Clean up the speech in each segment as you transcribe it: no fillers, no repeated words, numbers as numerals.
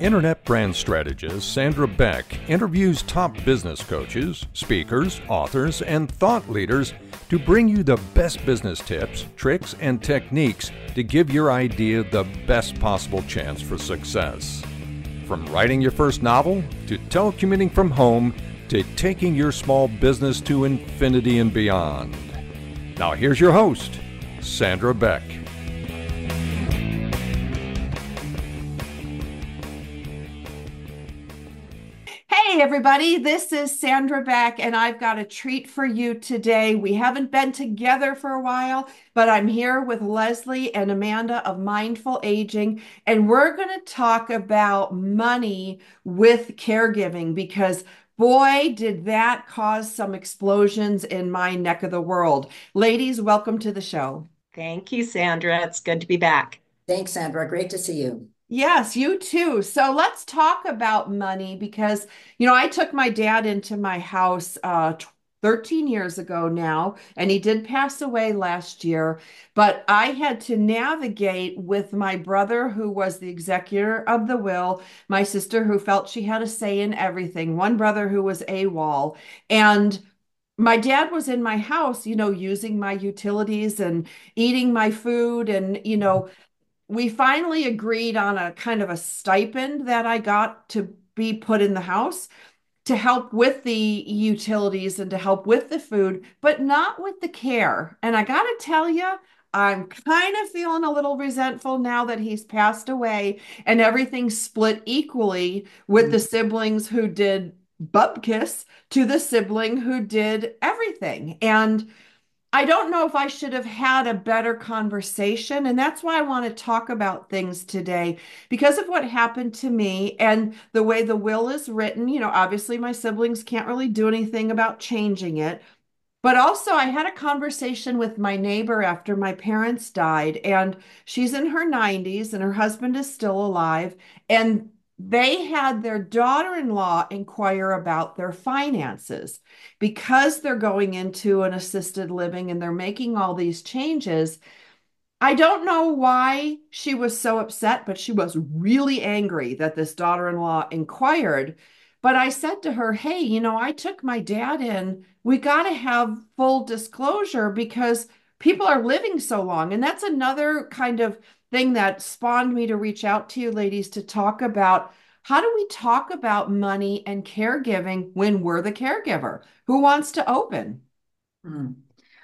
Internet brand strategist Sandra Beck interviews top business coaches, speakers, authors, and thought leaders to bring you the best business tips, tricks, and techniques to give your idea the best possible chance for success. From writing your first novel, to telecommuting from home, to taking your small business to infinity and beyond. Now here's your host, Sandra Beck. Hey everybody, this is Sandra Beck and I've got a treat for you today. We haven't been together for a while, but I'm here with Leslie and Amanda of Mindful Aging, and we're going to talk about money with caregiving because boy, did that cause some explosions in my neck of the world. Ladies, welcome to the show. Thank you, Sandra. It's good to be back. Thanks, Sandra. Great to see you. Yes, you too. So let's talk about money because, I took my dad into my house 13 years ago now, and he did pass away last year. But I had to navigate with my brother, who was the executor of the will, my sister, who felt she had a say in everything, one brother who was AWOL. And my dad was in my house, using my utilities and eating my food and we finally agreed on a kind of a stipend that I got to be put in the house to help with the utilities and to help with the food, but not with the care. And I got to tell you, I'm kind of feeling a little resentful now that he's passed away and everything's split equally with the siblings who did bupkis to the sibling who did everything. And I don't know if I should have had a better conversation. And that's why I want to talk about things today because of what happened to me and the way the will is written. Obviously, my siblings can't really do anything about changing it. But also, I had a conversation with my neighbor after my parents died, and she's in her 90s and her husband is still alive. And they had their daughter-in-law inquire about their finances because they're going into an assisted living and they're making all these changes. I don't know why she was so upset, but she was really angry that this daughter-in-law inquired. But I said to her, hey, I took my dad in. We got to have full disclosure because people are living so long. And that's another kind of thing that spawned me to reach out to you ladies to talk about how do we talk about money and caregiving when we're the caregiver? Who wants to open? Hmm.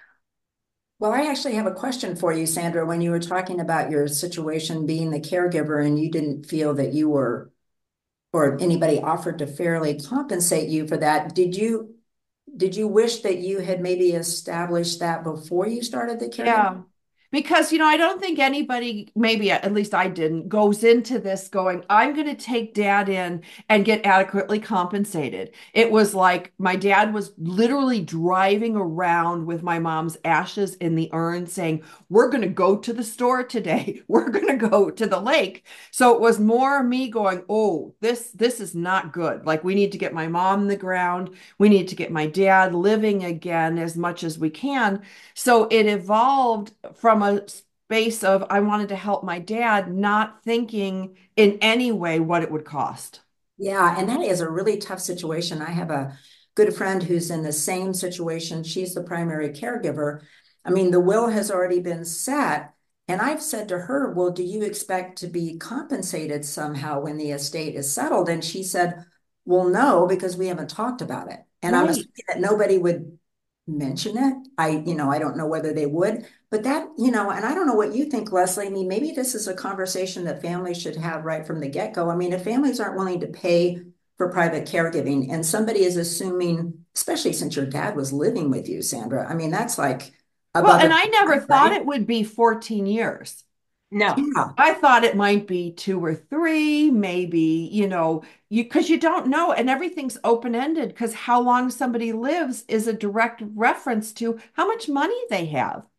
Well, I actually have a question for you, Sandra. When you were talking about your situation being the caregiver and you didn't feel that you were, or anybody offered to fairly compensate you for that, did you wish that you had maybe established that before you started the caregiver? Yeah. Because, I don't think anybody, maybe at least I didn't, goes into this going, I'm going to take dad in and get adequately compensated. It was like my dad was literally driving around with my mom's ashes in the urn saying, we're going to go to the store today. We're going to go to the lake. So it was more me going, oh, this is not good. Like we need to get my mom in the ground. We need to get my dad living again as much as we can. So it evolved from a space of I wanted to help my dad, not thinking in any way what it would cost. Yeah, and that is a really tough situation. I have a good friend who's in the same situation. She's the primary caregiver. I mean, the will has already been set. And I've said to her, well, do you expect to be compensated somehow when the estate is settled? And she said, well, no, because we haven't talked about it. And I'm Right. assuming that nobody would mention it. I don't know whether they would, but and I don't know what you think, Leslie. I mean, maybe this is a conversation that families should have right from the get-go. I mean, if families aren't willing to pay for private caregiving and somebody is assuming, especially since your dad was living with you, Sandra, I mean, that's like Well, above and and I never beyond, thought right? it would be 14 years. No, Yeah. I thought it might be two or three, maybe, because you don't know, and everything's open-ended because how long somebody lives is a direct reference to how much money they have.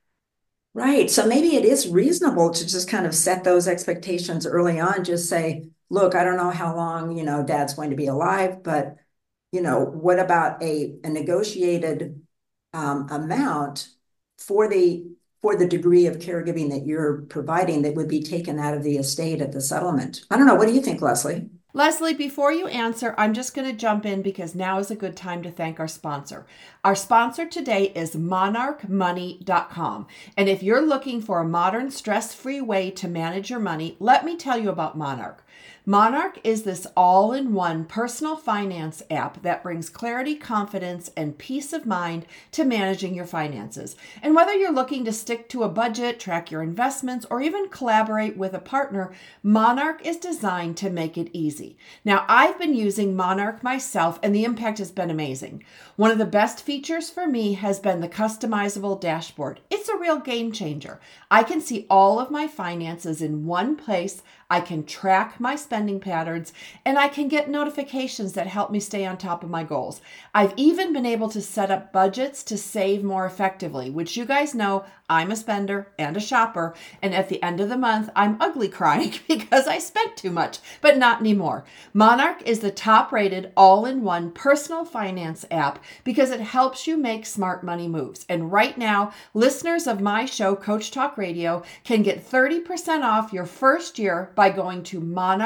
Right. So maybe it is reasonable to just kind of set those expectations early on. Just say, look, I don't know how long, dad's going to be alive, but, what about a negotiated amount for the for the degree of caregiving that you're providing that would be taken out of the estate at the settlement. I don't know. What do you think, Leslie? Leslie, before you answer, I'm just going to jump in because now is a good time to thank our sponsor. Our sponsor today is monarchmoney.com. And if you're looking for a modern, stress-free way to manage your money, let me tell you about Monarch. Monarch is this all-in-one personal finance app that brings clarity, confidence, and peace of mind to managing your finances. And whether you're looking to stick to a budget, track your investments, or even collaborate with a partner, Monarch is designed to make it easy. Now, I've been using Monarch myself, and the impact has been amazing. One of the best features for me has been the customizable dashboard. It's a real game changer. I can see all of my finances in one place. I can track my spending patterns, and I can get notifications that help me stay on top of my goals. I've even been able to set up budgets to save more effectively, which you guys know I'm a spender and a shopper, and at the end of the month, I'm ugly crying because I spent too much, but not anymore. Monarch is the top-rated all-in-one personal finance app because it helps you make smart money moves. And right now, listeners of my show, Coach Talk Radio, can get 30% off your first year by going to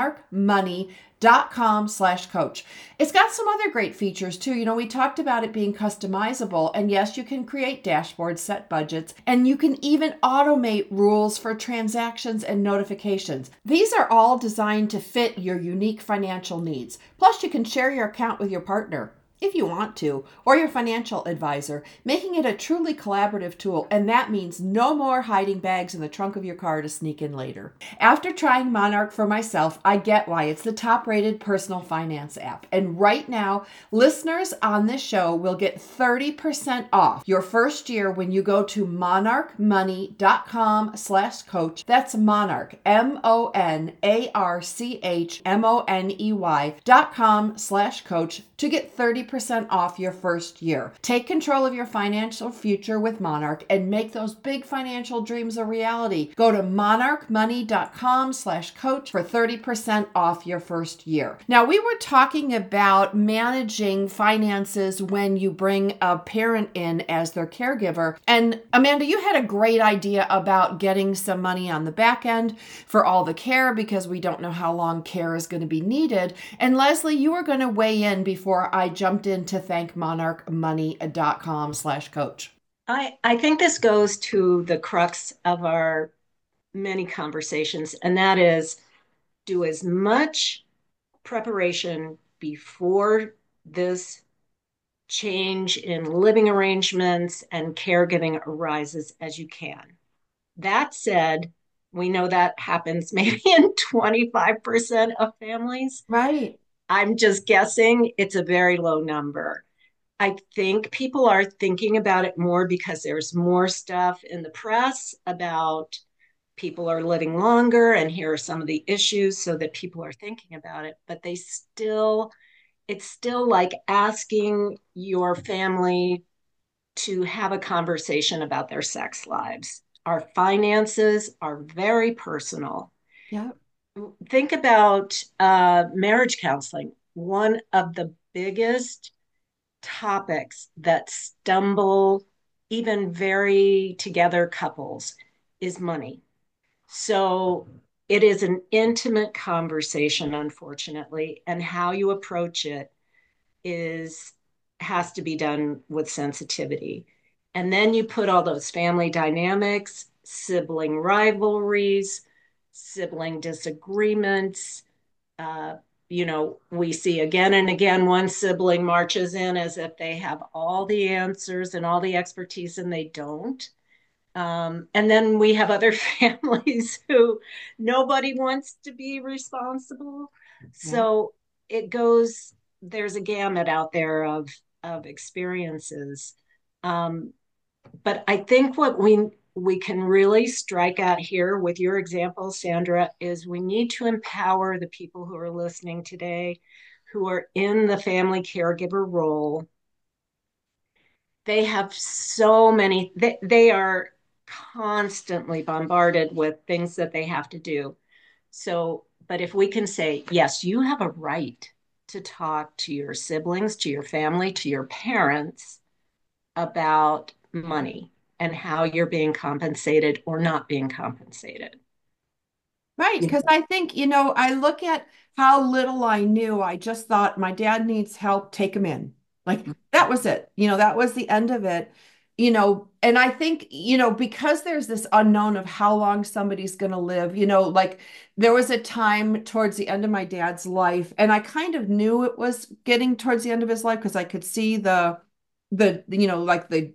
monarchmoney.com/coach. It's got some other great features too. You know, we talked about it being customizable, and yes, you can create dashboards, set budgets, and you can even automate rules for transactions and notifications. These are all designed to fit your unique financial needs. Plus, you can share your account with your partner, if you want to, or your financial advisor, making it a truly collaborative tool, and that means no more hiding bags in the trunk of your car to sneak in later. After trying Monarch for myself, I get why it's the top-rated personal finance app. And right now, listeners on this show will get 30% off your first year when you go to monarchmoney.com/coach. That's Monarch, monarchmoney.com/coach to get 30% off your first year. Take control of your financial future with Monarch and make those big financial dreams a reality. Go to monarchmoney.com/coach for 30% off your first year. Now, we were talking about managing finances when you bring a parent in as their caregiver. And Amanda, you had a great idea about getting some money on the back end for all the care because we don't know how long care is going to be needed. And Leslie, you were going to weigh in before I jumped in to thank monarchmoney.com/coach. I think this goes to the crux of our many conversations, and that is do as much preparation before this change in living arrangements and caregiving arises as you can. That said, we know that happens maybe in 25% of families. Right. I'm just guessing it's a very low number. I think people are thinking about it more because there's more stuff in the press about people are living longer and here are some of the issues so that people are thinking about it, but it's still like asking your family to have a conversation about their sex lives. Our finances are very personal. Yeah. Think about marriage counseling. One of the biggest topics that stumble even very together couples is money. So it is an intimate conversation, unfortunately, and how you approach it has to be done with sensitivity. And then you put all those family dynamics, sibling rivalries, sibling disagreements. We see again and again one sibling marches in as if they have all the answers and all the expertise, and they don't. And then we have other families who nobody wants to be responsible. Yeah. So there's a gamut out there of experiences. But I think what we can really strike out here with your example, Sandra, is we need to empower the people who are listening today who are in the family caregiver role. They have so many, they are constantly bombarded with things that they have to do. So, but if we can say, yes, you have a right to talk to your siblings, to your family, to your parents about money. and how you're being compensated or not being compensated. Right, Yeah. because I think, I look at how little I knew. I just thought my dad needs help, take him in. Like that was it. That was the end of it. And I think, because there's this unknown of how long somebody's going to live, like there was a time towards the end of my dad's life, and I kind of knew it was getting towards the end of his life because I could see like the